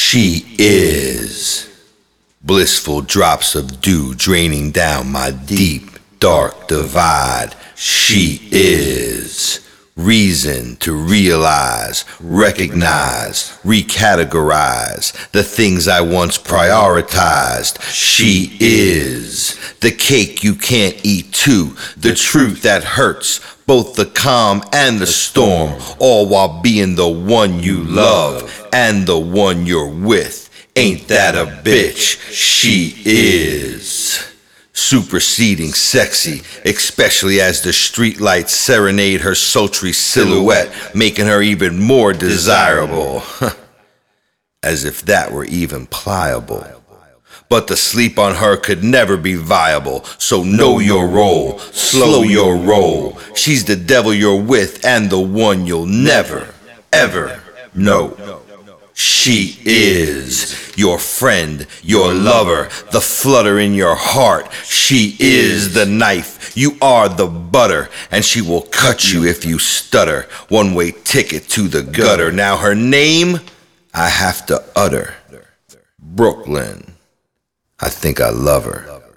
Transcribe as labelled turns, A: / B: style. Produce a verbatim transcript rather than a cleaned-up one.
A: She is blissful drops of dew draining down my deep, dark divide. She is reason to realize, recognize, recategorize the things I once prioritized. She is the cake you can't eat too, the truth that hurts, both the calm and the storm, all while being the one you love and the one you're with. Ain't that a bitch? She is superseding sexy, especially as the streetlights serenade her sultry silhouette, making her even more desirable. As if that were even pliable. But the sleep on her could never be viable, so know your role, slow your roll. She's the devil you're with and the one you'll never, ever know. She is your friend, your lover, the flutter in your heart. She is the knife, you are the butter, and she will cut you if you stutter. One-way ticket to the gutter. Now her name, I have to utter. Brooklyn, I think I love her.